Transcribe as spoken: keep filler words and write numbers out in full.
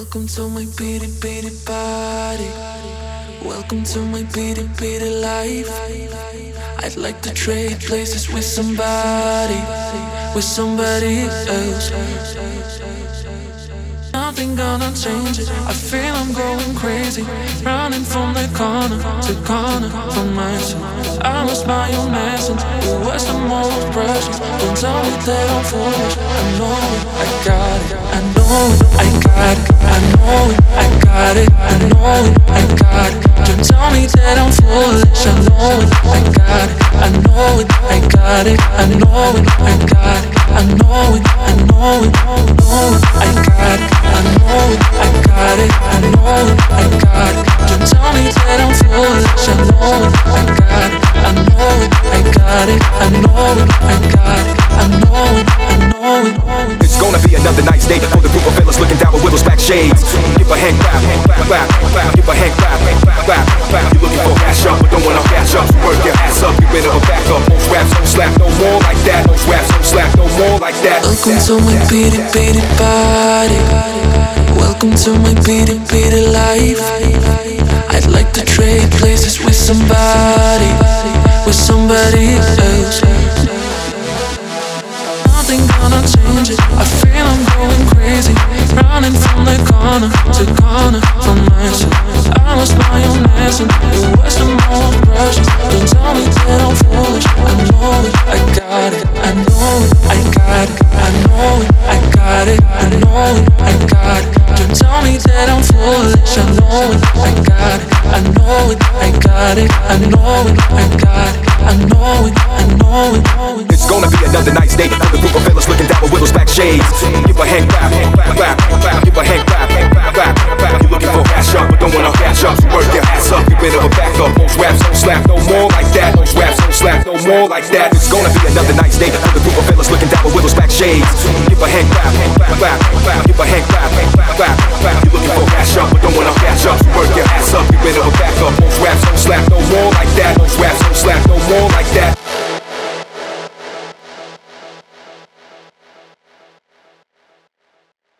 Welcome to my beady beady body. Welcome to my beady beady life. I'd like to trade places with somebody, with somebody else. Nothing gonna change it. I feel I'm going crazy, running from the corner to corner from myself. I lost my own essence. It was the most precious. Don't tell me that I'm foolish. I know it, I got it. I know it, I got it. I know it, I got it. I know it, I got it. Don't tell me that I'm foolish. I know it, I got it. I know it, I got it. I know it, I got it. I know it, I know it, I know it, I got it. I know it, I got it. I know it, I got it. Don't tell me that I'm foolish. I know it, I got it. I know it, I got it. I know it, I got it. I know it, I know it. It's gonna be another nice day for the group of fellas looking down with Willow's back shades. Give a hand clap, clap, clap, clap. Give a hand clap, clap, clap. You looking for cash up, but don't wanna cash up. Work your ass up, get rid of a backup. No scraps, no slap, no more like that. No scraps, no slap, no more like that. Welcome to my beady beady body. Welcome to my beady beady life. I'd like to trade places with somebody, with somebody else. Nothing gonna change it. I feel I'm going crazy, running from the corner to corner from myself. I lost my own essence. It was the most precious. Don't tell me that I'm foolish. I know it, I got it. I know it, I got it. I know it, I got it. I know it, I got it. Don't tell me that I'm foolish. I know it, I got it. I know it, I got it. I know it, I got it. I know it, I know it. It's gonna be another nice day for the group of fellas looking down with Willow's back shades. Give a hand clap, clap, clap. Give a hand clap, clap, clap. You looking for cash up, but don't wanna cash up. Work your ass up, get rid of a backup. No scraps, no slap, no more like that. No scraps, no slap, no more like that. It's gonna be another nice day for the group of fellas looking down with Willow's back shades. Give a hand clap, clap, clap, clap. Give a hand clap, clap, clap. You looking for cash up, but don't wanna cash up. Work your ass up, get rid of a backup. No scraps, no slap, no more like that. No scraps, no slap.